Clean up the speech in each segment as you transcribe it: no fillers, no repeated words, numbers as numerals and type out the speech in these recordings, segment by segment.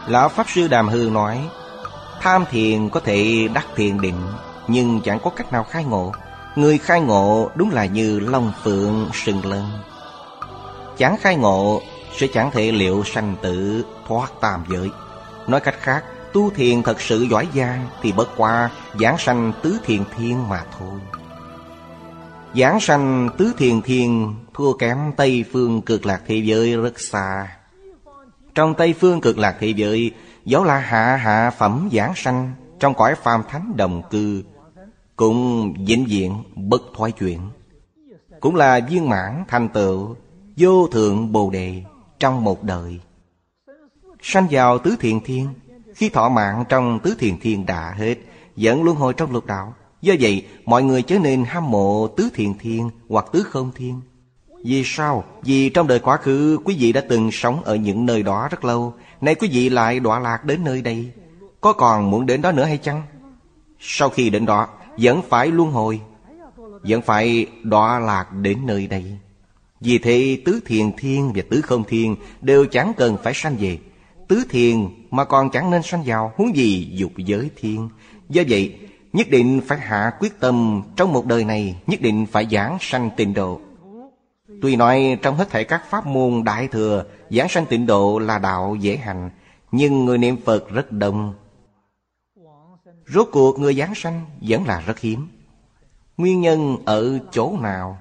Lão Pháp Sư Đàm Hư nói, tham thiền có thể đắc thiền định, nhưng chẳng có cách nào khai ngộ. Người khai ngộ đúng là như long phượng sừng lân. Chẳng khai ngộ sẽ chẳng thể liệu sanh tử thoát tam giới. Nói cách khác, tu thiền thật sự giỏi giang thì bất qua giảng sanh tứ thiền thiên mà thôi. Giảng sanh tứ thiền thiên thua kém Tây Phương Cực Lạc thế giới rất xa. Trong Tây Phương Cực Lạc thế giới, dẫu là hạ phẩm giảng sanh trong cõi phàm thánh đồng cư, cũng vĩnh viễn bất thoái chuyển, cũng là viên mãn thành tựu vô thượng Bồ Đề trong một đời. Sanh vào tứ thiền thiên, khi thọ mạng trong tứ thiền thiên đã hết, vẫn luân hồi trong lục đạo. Do vậy, mọi người chớ nên hâm mộ tứ thiền thiên hoặc tứ không thiên. Vì sao? Vì trong đời quá khứ, quý vị đã từng sống ở những nơi đó rất lâu. Nay quý vị lại đọa lạc đến nơi đây. Có còn muốn đến đó nữa hay chăng? Sau khi đến đó, vẫn phải luân hồi, vẫn phải đọa lạc đến nơi đây. Vì thế tứ thiền thiên và tứ không thiên đều chẳng cần phải sanh về. Tứ thiền mà còn chẳng nên sanh vào, huống gì dục giới thiên. Do vậy, nhất định phải hạ quyết tâm trong một đời này, nhất định phải giảng sanh tịnh độ. Tuy nói trong hết thảy các pháp môn đại thừa, giảng sanh tịnh độ là đạo dễ hành, nhưng người niệm Phật rất đông. Rốt cuộc người giảng sanh vẫn là rất hiếm. Nguyên nhân ở chỗ nào?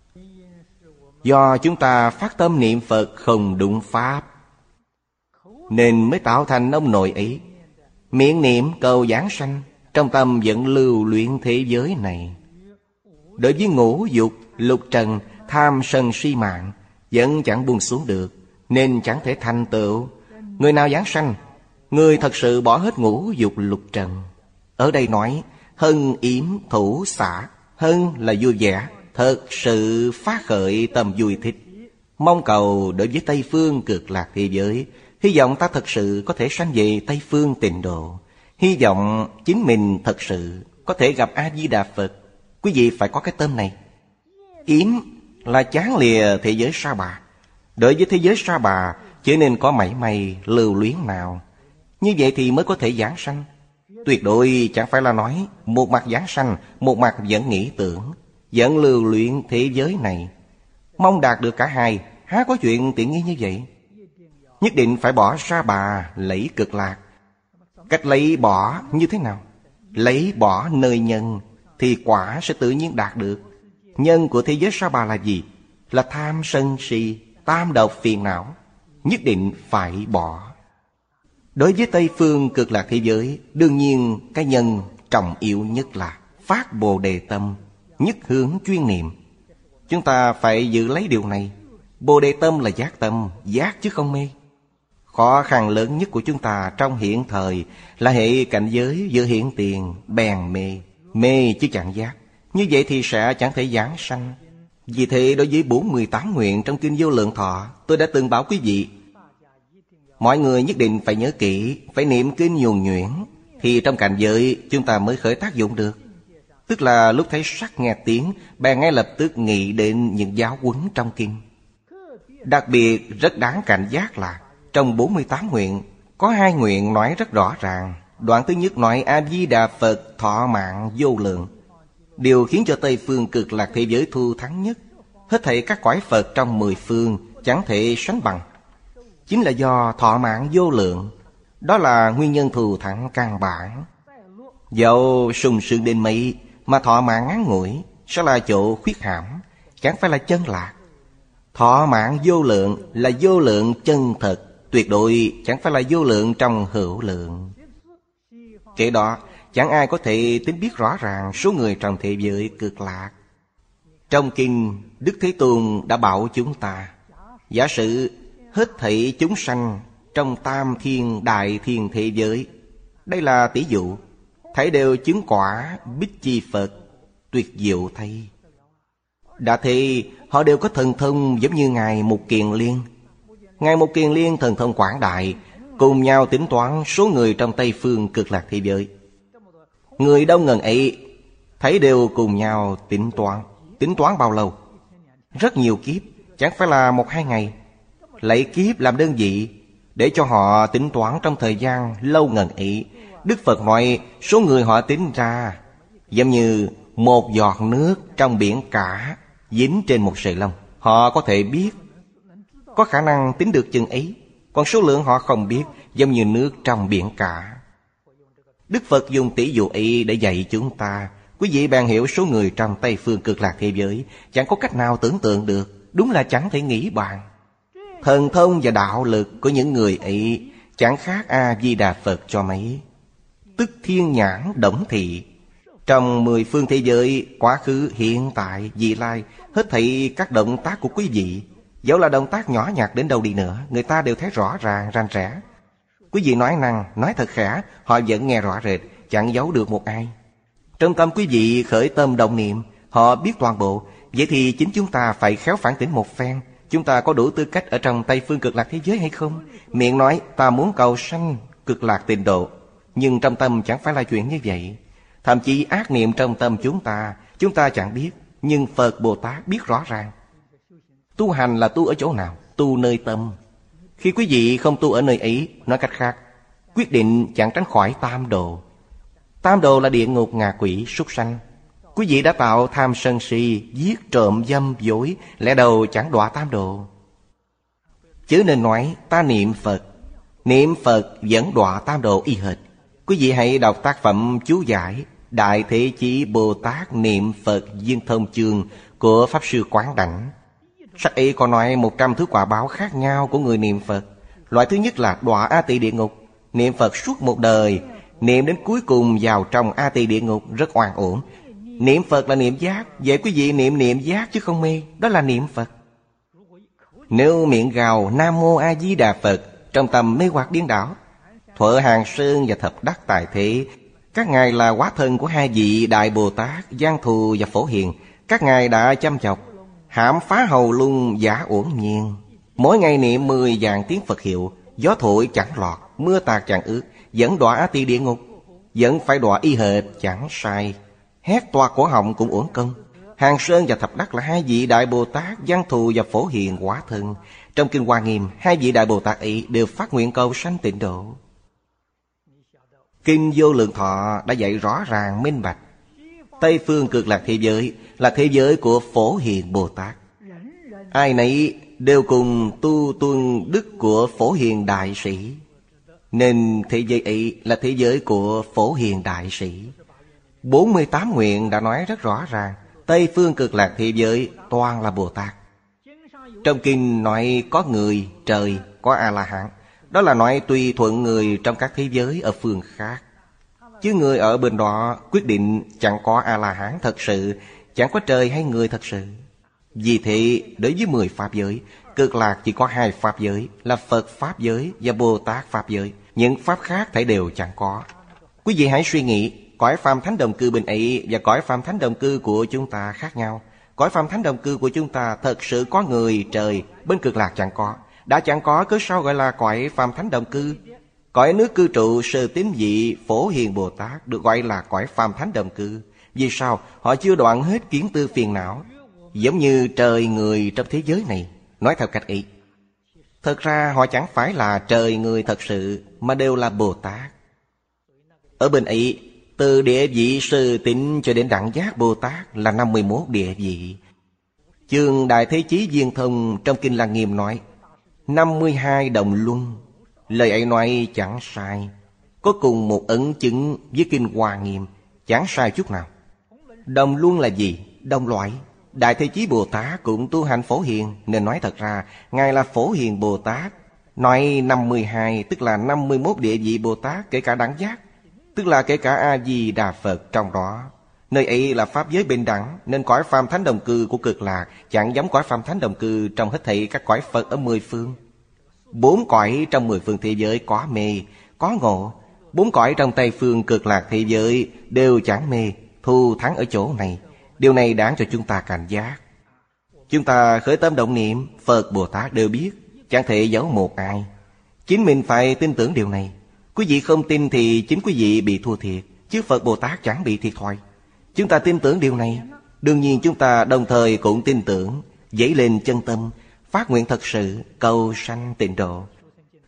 Do chúng ta phát tâm niệm Phật không đúng pháp, nên mới tạo thành ông nội ấy. Miệng niệm cầu giảng sanh, trong tâm vẫn lưu luyện thế giới này. Đối với ngũ dục, lục trần, tham sân si mạng vẫn chẳng buông xuống được, nên chẳng thể thành tựu. Người nào giảng sanh, người thật sự bỏ hết ngũ dục lục trần. Ở đây nói hân yếm thủ xả. Hân là vui vẻ, thật sự phát khởi tâm vui thích, mong cầu đối với Tây Phương Cực Lạc thế giới. Hy vọng ta thật sự có thể sanh về Tây Phương tịnh độ. Hy vọng chính mình thật sự có thể gặp A-di-đà Phật. Quý vị phải có cái tâm này. Yếm là chán lìa thế giới sa bà. Đối với thế giới sa bà chỉ nên có mảy may lưu luyến nào. Như vậy thì mới có thể giảng sanh. Tuyệt đối chẳng phải là nói một mặt giảng sanh, một mặt vẫn nghĩ tưởng, vẫn lưu luyện thế giới này. Mong đạt được cả hai, há có chuyện tiện nghi như vậy. Nhất định phải bỏ sa bà lấy Cực Lạc. Cách lấy bỏ như thế nào? Lấy bỏ nơi nhân thì quả sẽ tự nhiên đạt được. Nhân của thế giới sa bà là gì? Là tham sân si, tam độc phiền não. Nhất định phải bỏ. Đối với Tây Phương Cực Lạc thế giới, đương nhiên cái nhân trọng yếu nhất là phát Bồ Đề tâm, nhất hướng chuyên niệm. Chúng ta phải giữ lấy điều này. Bồ Đề tâm là giác tâm, giác chứ không mê. Khó khăn lớn nhất của chúng ta trong hiện thời là hệ cảnh giới giữa hiện tiền bèn mê, mê chứ chẳng giác. Như vậy thì sẽ chẳng thể giảng sanh. Vì thế đối với 48 nguyện trong Kinh Vô Lượng Thọ, tôi đã từng bảo quý vị, mọi người nhất định phải nhớ kỹ, phải niệm kinh nhuần nhuyễn, thì trong cảnh giới chúng ta mới khởi tác dụng được. Tức là lúc thấy sắc nghe tiếng, bèn ngay lập tức nghĩ đến những giáo huấn trong kinh. Đặc biệt rất đáng cảnh giác là trong 48 nguyện, có 2 nguyện nói rất rõ ràng. Đoạn thứ nhất nói A-di-đà Phật thọ mạng vô lượng. Điều khiến cho Tây Phương Cực Lạc thế giới thu thắng nhất, hết thảy các cõi Phật trong 10 phương chẳng thể sánh bằng, chính là do thọ mạng vô lượng. Đó là nguyên nhân thù thắng căn bản. Dẫu sung sướng đến mấy mà thọ mạng ngắn ngủi sẽ là chỗ khuyết hãm, chẳng phải là chân lạc. Thọ mạng vô lượng là vô lượng chân thật, tuyệt đối chẳng phải là vô lượng trong hữu lượng. Kể đó chẳng ai có thể tính biết rõ ràng số người trong thế giới Cực Lạc. Trong kinh, Đức Thế Tôn đã bảo chúng ta, giả sử hết thảy chúng sanh trong tam thiên đại thiên thế giới, đây là tỷ dụ, thảy đều chứng quả Bích Chi Phật, tuyệt diệu thay. Đã thế họ đều có thần thông giống như Ngài Mục Kiền Liên. Ngài Mục Kiền Liên thần thông quảng đại, cùng nhau tính toán số người trong Tây Phương Cực Lạc thế giới. Người đông ngần ấy thấy đều cùng nhau tính toán. Tính toán bao lâu? Rất nhiều kiếp, chẳng phải là 1-2 ngày. Lấy kiếp làm đơn vị, để cho họ tính toán trong thời gian lâu ngần ấy. Đức Phật nói số người họ tính ra giống như một giọt nước trong biển cả dính trên một sợi lông. Họ có thể biết, có khả năng tính được chừng ấy. Còn số lượng họ không biết, giống như nước trong biển cả. Đức Phật dùng tỷ dụ ấy để dạy chúng ta. Quý vị bèn hiểu số người trong Tây Phương Cực Lạc thế giới chẳng có cách nào tưởng tượng được. Đúng là chẳng thể nghĩ bàn. Thần thông và đạo lực của những người ấy chẳng khác A-di-đà Phật cho mấy. Tức thiên nhãn động thị. Trong 10 phương thế giới, quá khứ, hiện tại, vị lai, hết thảy các động tác của quý vị, dẫu là động tác nhỏ nhặt đến đâu đi nữa, người ta đều thấy rõ ràng, rành rẽ. Quý vị nói năng, nói thật khẽ, họ vẫn nghe rõ rệt, chẳng giấu được một ai. Trong tâm quý vị khởi tâm động niệm, họ biết toàn bộ. Vậy thì chính chúng ta phải khéo phản tỉnh một phen. Chúng ta có đủ tư cách ở trong Tây Phương Cực Lạc thế giới hay không? Miệng nói ta muốn cầu sanh Cực Lạc Tịnh Độ, nhưng trong tâm chẳng phải là chuyện như vậy. Thậm chí ác niệm trong tâm chúng ta chẳng biết, nhưng Phật Bồ Tát biết rõ ràng. Tu hành là tu ở chỗ nào? Tu nơi tâm. Khi quý vị không tu ở nơi ấy, nói cách khác, quyết định chẳng tránh khỏi tam đồ. Tam đồ là địa ngục, ngạ quỷ, súc sanh. Quý vị đã tạo tham sân si, giết trộm dâm dối, lẽ đầu chẳng đọa tam đồ. Chứ nên nói ta niệm Phật. Niệm Phật vẫn đọa tam đồ y hệt. Quý vị hãy đọc tác phẩm chú giải Đại Thế Chí Bồ Tát Niệm Phật Viên Thông Chương của Pháp Sư Quán Đảnh. Sách ấy có nói 100 thứ quả báo khác nhau của người niệm Phật. Loại thứ nhất là đọa A Tỳ địa ngục. Niệm Phật suốt một đời, niệm đến cuối cùng vào trong A Tỳ địa ngục rất oan uổng. Niệm Phật là niệm giác. Vậy quý vị niệm giác chứ không mê. Đó là niệm Phật. Nếu miệng gào Nam Mô A Di Đà Phật, trong tâm mê hoặc điên đảo. Thuở Hàng Sơn và Thập Đắc Tại Thế, các ngài là hóa thân của hai vị Đại Bồ Tát Giang Thù và Phổ Hiền. Các ngài đã chăm chọc hãm phá hầu lung giả uổng nhiên. Mỗi ngày niệm 10 vạn tiếng Phật hiệu, gió thổi chẳng lọt, mưa tạt chẳng ướt, vẫn đọa A Tỳ địa ngục, vẫn phải đọa y hệt, chẳng sai. Hét toạc cổ họng cũng uổng công. Hàng Sơn và Thập Đắc là hai vị Đại Bồ Tát Giang Thù và Phổ Hiền hóa thân. Trong Kinh Hoa Nghiêm, hai vị Đại Bồ Tát ấy đều phát nguyện cầu sanh tịnh độ. Kinh Vô Lượng Thọ đã dạy rõ ràng minh bạch. Tây Phương Cực Lạc thế giới là thế giới của Phổ Hiền Bồ Tát. Ai nấy đều cùng tu tuân đức của Phổ Hiền Đại Sĩ, nên thế giới ấy là thế giới của Phổ Hiền Đại Sĩ. 48 nguyện đã nói rất rõ ràng. Tây Phương Cực Lạc thế giới toàn là Bồ Tát. Trong kinh nói có người, trời, có A-la-hán. Đó là nói tùy thuận người trong các thế giới ở phương khác. Chứ người ở bên đó quyết định chẳng có A-la-hán thật sự, chẳng có trời hay người thật sự. Vì thế, đối với 10 Pháp giới, Cực Lạc chỉ có 2 Pháp giới là Phật Pháp giới và Bồ Tát Pháp giới. Những Pháp khác thảy đều chẳng có. Quý vị hãy suy nghĩ, cõi Phàm Thánh Đồng Cư bên ấy và cõi Phàm Thánh Đồng Cư của chúng ta khác nhau. Cõi Phàm Thánh Đồng Cư của chúng ta thật sự có người, trời, bên Cực Lạc chẳng có. Đã chẳng có, cớ sao gọi là cõi Phàm Thánh Đồng Cư? Cõi nước cư trụ Sơ Tín Vị Phổ Hiền Bồ Tát được gọi là cõi Phàm Thánh Đồng Cư. Vì sao? Họ chưa đoạn hết kiến tư phiền não, giống như trời người trong thế giới này. Nói theo cách ấy, thật ra họ chẳng phải là trời người thật sự, mà đều là Bồ Tát. Ở bên ấy, từ địa vị Sơ Tín cho đến Đẳng Giác Bồ Tát là 51 địa vị. Chương Đại Thế Chí Viên Thông trong Kinh Lăng Nghiêm nói 52 đồng luân. Lời ấy nói chẳng sai. Có cùng một ấn chứng với Kinh Hoa Nghiêm, chẳng sai chút nào. Đồng luân là gì? Đồng loại. Đại Thế Chí Bồ Tát cũng tu hành Phổ Hiền, nên nói thật ra ngài là Phổ Hiền Bồ Tát. Nói 52 tức là 51 địa vị Bồ Tát, kể cả Đẳng Giác, tức là kể cả A-di-đà Phật trong đó. Nơi ấy là Pháp giới bình đẳng, nên cõi Phàm Thánh Đồng Cư của Cực Lạc chẳng giống cõi Phàm Thánh Đồng Cư trong hết thảy các cõi Phật ở 10 phương. 4 cõi trong 10 phương thế giới có mê, có ngộ. 4 cõi trong Tây Phương Cực Lạc thế giới đều chẳng mê, thù thắng ở chỗ này. Điều này đáng cho chúng ta cảnh giác. Chúng ta khởi tâm động niệm, Phật Bồ Tát đều biết, chẳng thể giấu một ai. Chính mình phải tin tưởng điều này. Quý vị không tin thì chính quý vị bị thua thiệt, chứ Phật Bồ Tát chẳng bị thiệt thòi. Chúng ta tin tưởng điều này. Đương nhiên chúng ta đồng thời cũng tin tưởng, dấy lên chân tâm, phát nguyện thật sự, cầu sanh tịnh độ.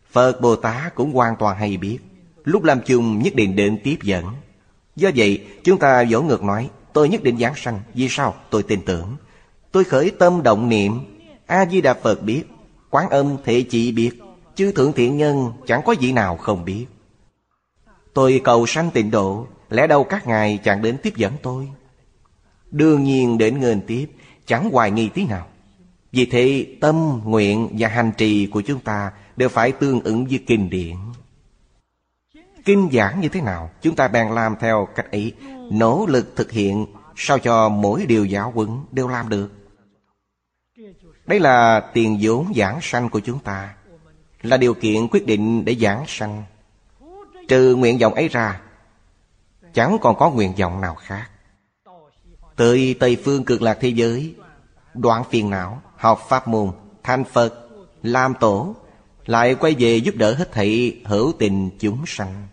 Phật Bồ Tát cũng hoàn toàn hay biết, lúc làm chung nhất định đến tiếp dẫn. Do vậy chúng ta vỗ ngược nói, tôi nhất định giảng sanh. Vì sao? Tôi tin tưởng. Tôi khởi tâm động niệm, A-di-đà Phật biết, Quán Âm Thể Chỉ biết, chư thượng thiện nhân chẳng có vị nào không biết. Tôi cầu sanh tịnh độ, lẽ đâu các ngài chẳng đến tiếp dẫn tôi? Đương nhiên đến nghênh tiếp, chẳng hoài nghi tí nào. Vì thế tâm, nguyện và hành trì của chúng ta đều phải tương ứng với kinh điển. Kinh giảng như thế nào, chúng ta bèn làm theo cách ấy, nỗ lực thực hiện, sao cho mỗi điều giáo huấn đều làm được. Đây là tiền vốn giảng sanh của chúng ta, là điều kiện quyết định để giảng sanh. Trừ nguyện vọng ấy ra, chẳng còn có nguyện vọng nào khác. Tới Tây Phương Cực Lạc thế giới, đoạn phiền não, học pháp môn, thành Phật, làm tổ, lại quay về giúp đỡ hết thảy hữu tình chúng sanh.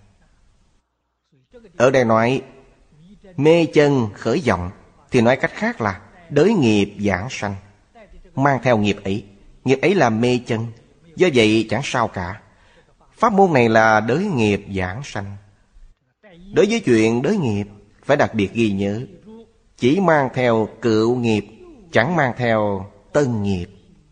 Ở đây nói mê chân khởi vọng, thì nói cách khác là đới nghiệp giảng sanh. Mang theo nghiệp ấy là mê chân, do vậy chẳng sao cả. Pháp môn này là đới nghiệp giảng sanh. Đối với chuyện đới nghiệp phải đặc biệt ghi nhớ, chỉ mang theo cựu nghiệp, chẳng mang theo tân nghiệp.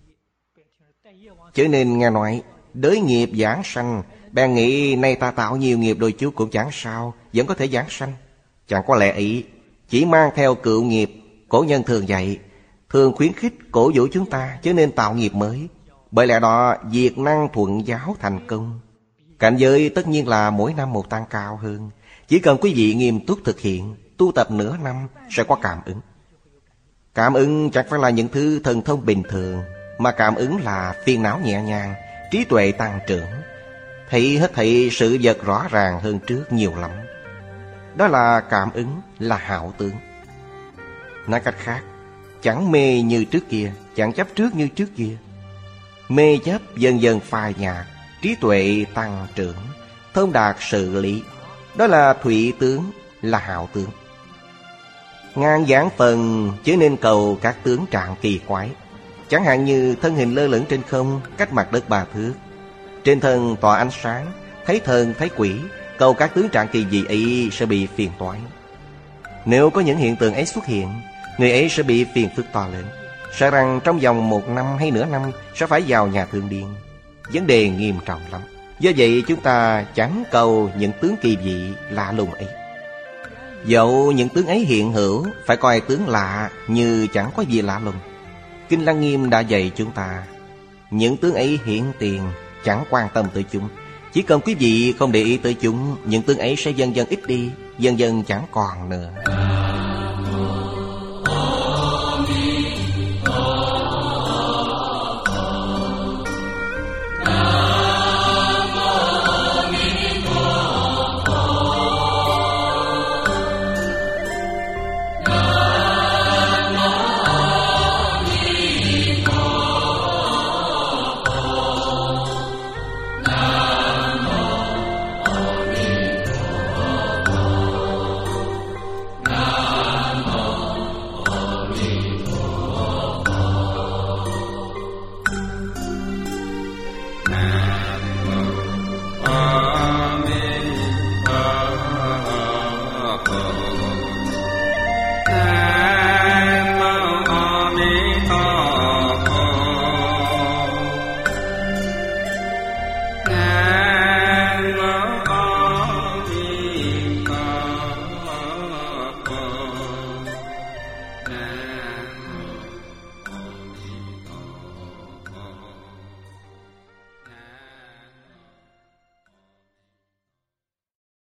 Cho nên nghe nói đới nghiệp giảng sanh, bèn nghĩ nay ta tạo nhiều nghiệp đôi chút cũng chẳng sao, vẫn có thể giảng sanh. Chẳng có lẽ ý, chỉ mang theo cựu nghiệp. Cổ nhân thường dạy, thường khuyến khích cổ vũ chúng ta chớ nên tạo nghiệp mới. Bởi lẽ đó việc năng thuận giáo thành công. Cảnh giới tất nhiên là mỗi năm một tăng cao hơn. Chỉ cần quý vị nghiêm túc thực hiện, tu tập nửa năm sẽ có cảm ứng. Cảm ứng chẳng phải là những thứ thần thông bình thường, mà cảm ứng là phiền não nhẹ nhàng, trí tuệ tăng trưởng, thấy hết thảy sự vật rõ ràng hơn trước nhiều lắm. Đó là cảm ứng, là hảo tướng. Nói cách khác, chẳng mê như trước kia, chẳng chấp trước như trước kia. Mê chấp dần dần phai nhạt, trí tuệ tăng trưởng, thông đạt sự lý. Đó là thụy tướng, là hảo tướng. Ngàn vạn phần chớ nên cầu các tướng trạng kỳ quái. Chẳng hạn như thân hình lơ lửng trên không, cách mặt đất 3 thước. Trên thân tỏa ánh sáng, thấy thần thấy quỷ. Cầu các tướng trạng kỳ dị ấy sẽ bị phiền toái. Nếu có những hiện tượng ấy xuất hiện, người ấy sẽ bị phiền phức to lớn, sợ rằng trong vòng 1 năm hay nửa năm sẽ phải vào nhà thương điên. Vấn đề nghiêm trọng lắm. Do vậy chúng ta chẳng cầu những tướng kỳ dị lạ lùng ấy. Dẫu những tướng ấy hiện hữu, phải coi tướng lạ như chẳng có gì lạ lùng. Kinh Lăng Nghiêm đã dạy chúng ta, những tướng ấy hiện tiền, chẳng quan tâm tới chúng. Chỉ cần quý vị không để ý tới chúng, những tướng ấy sẽ dần dần ít đi, dần dần chẳng còn nữa.